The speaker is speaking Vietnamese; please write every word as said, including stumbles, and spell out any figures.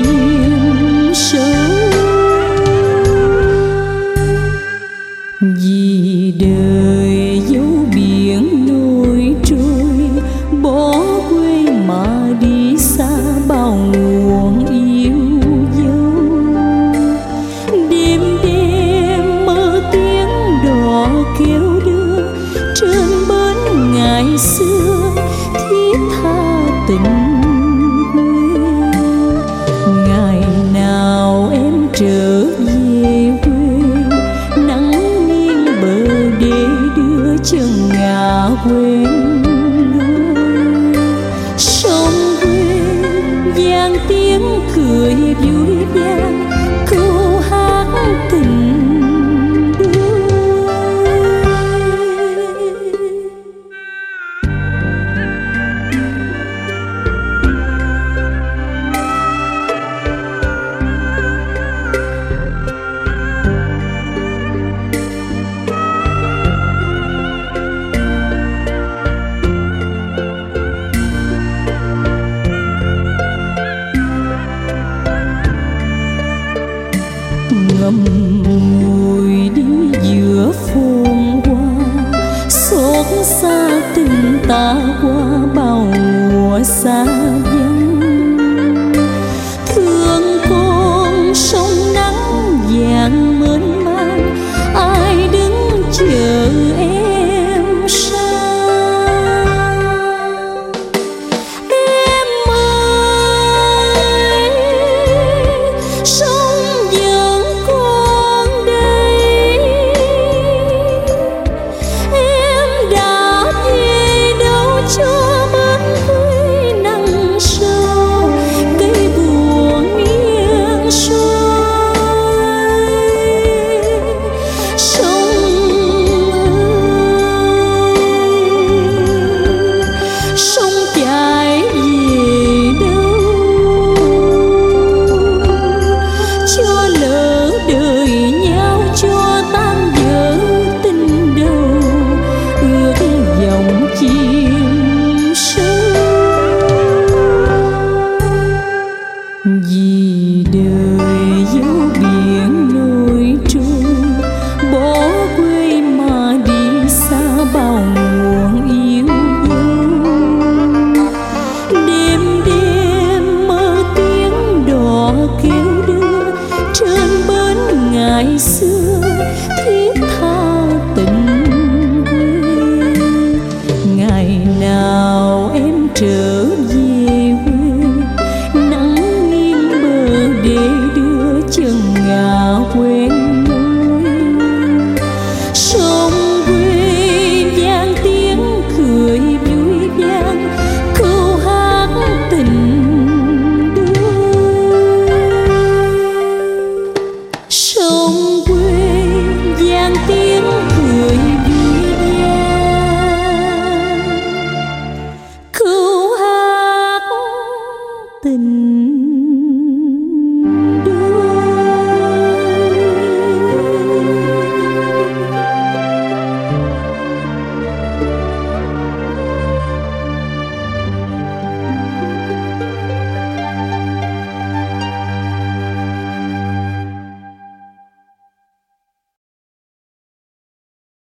chim sâu. Vì đời dấu biển nổi trôi, bỏ quê mà đi xa bao nguồn yêu dấu. Đêm đêm mơ tiếng đò kêu đưa, trên bến ngày xưa thiết tha tình quê. Ngày nào em trở về quê, nắng nghiêng bờ đê đưa chân ngả quên lối. Sông quê vang tiếng cười vui vang, câu hát tình đôi. Ngậm ngùi đi giữa phồn hoa, xót xa tình ta qua bao mùa xa vắng. Thương con sông nắng vàng mênh mang, ai đứng chờ em sang. Em ơi, sông vẫn còn đây, em đã về đâu cho bến quê nắng sâu, cây buồn nghiêng xuôi. Sông ơi, sông chảy về đâu, cho lỡ đời nhau, cho tan vỡ tình đầu, ước vọng chim sâu. Vì đời dấu biển nổi trôi, bỏ quê mà đi xa bao nguồn yêu dấu. Đêm đêm mơ tiếng đò kêu đưa, trên bến ngày xưa thiết tha tình quê. Ngày nào em trở về quê, nắng nghiêng bờ đê đưa chân ngả quê